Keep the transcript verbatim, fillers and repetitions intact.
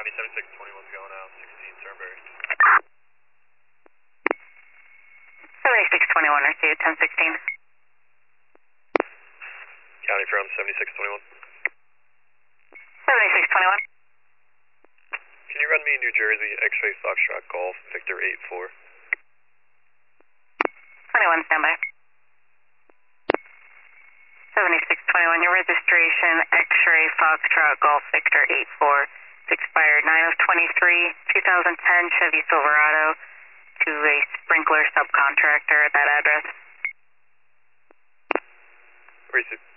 County seventy-six twenty-one's going out, sixteen Turnberry. seventy-six twenty-one, received ten sixteen. County from seventy-six twenty-one. seventy-six twenty-one. Can you run me New Jersey, X-ray Foxtrot Golf, Victor eight four? twenty-one, standby. seventy-six twenty-one, your registration, X-ray Foxtrot Golf, Victor eight four. It's expired nine of twenty-three, two thousand ten Chevy Silverado to a sprinkler subcontractor at that address. Received.